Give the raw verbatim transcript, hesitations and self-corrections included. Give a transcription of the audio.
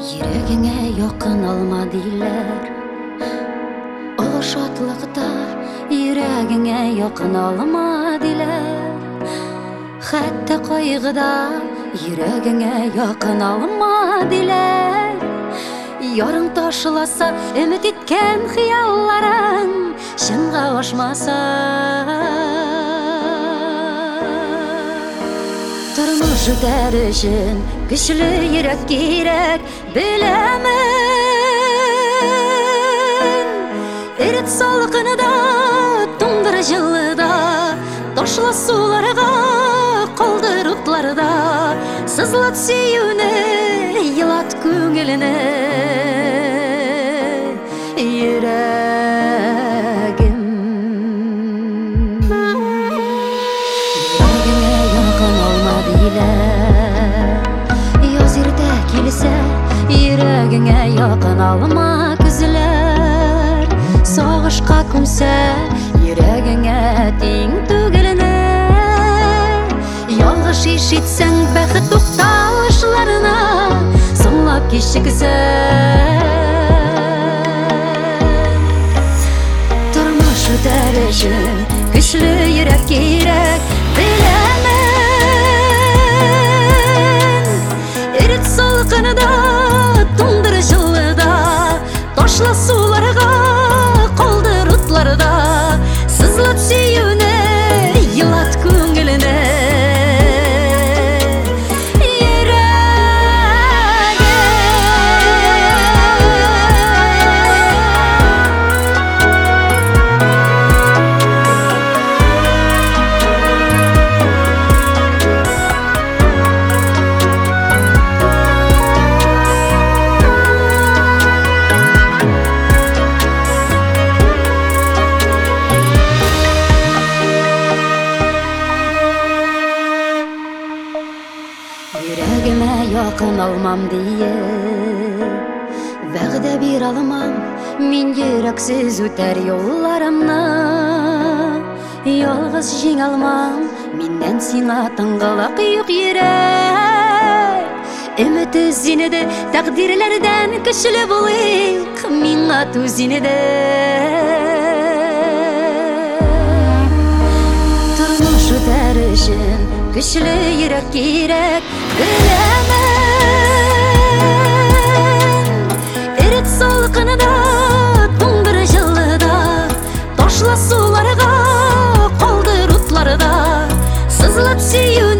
Йөрәгеңә якын алма диләр. Олы шатлыкта йөрәгеңә якын алма диләр. Хәтта кайгыда йөрәгеңә якын алма диләр. Ярың ташыласа, өмет иткән хыялларың чынга ашмаса. Тормыш үтәр өчен көчле йөрәк кирәк, беләмен. Ирек салкынында, туңдыр җылыда, ташла суларга, калдыр утларда, сызлат сөюне, елат күңелне. Йөрәгем йөрәгеңә якын алма диләр. Яз иртә килсә, йөрәгеңә якын алма күзләр. Сагышка күмсә, йөрәгеңә тиң түгелне. Ялгыш ишетсәң, бәхет тукталышларына соңлап кичексәң. Тормыш үтәр өчен көчле йөрәк кирәк, беләмен. Ирек салкынында, туңдыр җылыда, ташла суларга, калдыр утларда, сызлат сөюне, елат күңелне. Йөрәгемә якын алмам дие, вәгъдә бир алмам, мин йөрәксез үтәр юлларымны. Ялгыз җиңә алмам, миннән сиңа тыңгылык юк йөрәк. Өмет үзине, тәкъдирләрдән көчле булыйк, миңа түзине. Тормыш үтәр өчен көчле йөрәк кирәк, беләмен. Ирек салкынында, туңдыр җылыда, ташла суларга, калдыр утларда, сызлап сөю